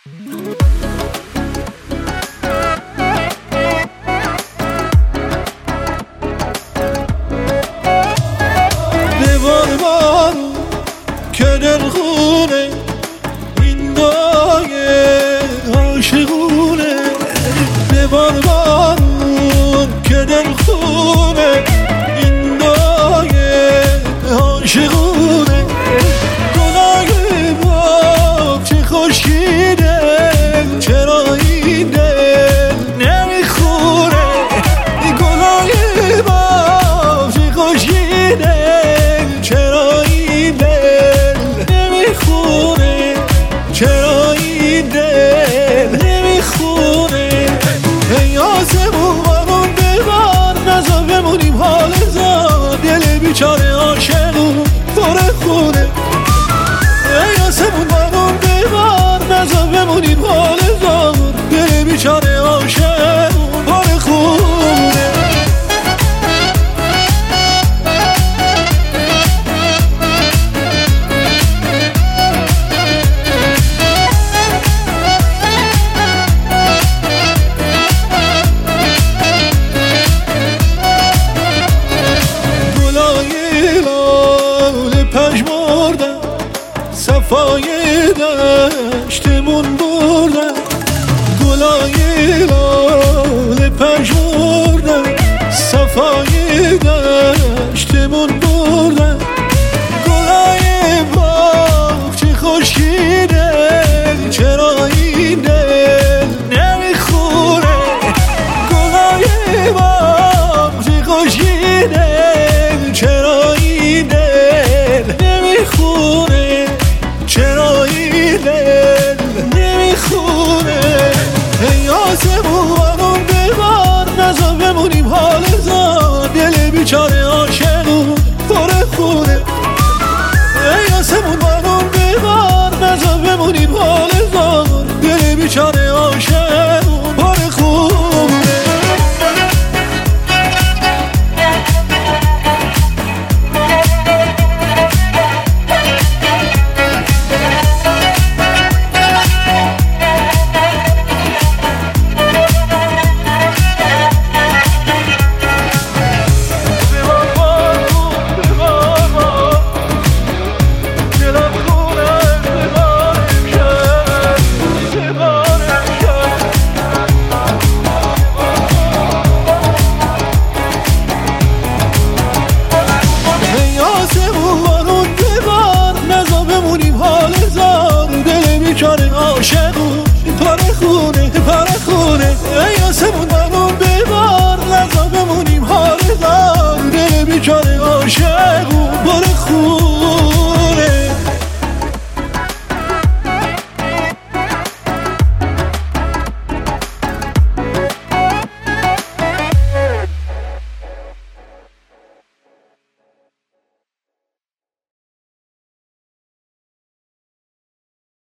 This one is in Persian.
ببار بارون که دلخونه این دایه عاشقونه. ببار بارون که دلخونه این دایه عاشقونه. گلای باغ چه خشکیده چرا این دل نمیخوره. گلای باغ چه خشکیده چرا این دل نمیخوره. چرا این دل نمیخوره. ای آسمون بارون ببار نذار بمونیم حال زار. دل بیچاره عاشقون پر خونه. ای آسمون بارون ببار نذار بمونیم حال زار. دل بیچاره عاشقون پر خونه. صفای دشتمون بردن. گلای لال پژمردن صفای دشتمون بردن. گلای باغ چه خشکیده چرا این دل نمیخوره. گلای باغ چه خشکیده چرا این دل نمیخوره. چرا این دل نمیخوره. ای آسمون بارون ببار نذار بمونیم حال زار. دل بیچاره عاشقون پر خونه. ای آسمون بارون ببار نذار بمونیم حال زار. دل بیچاره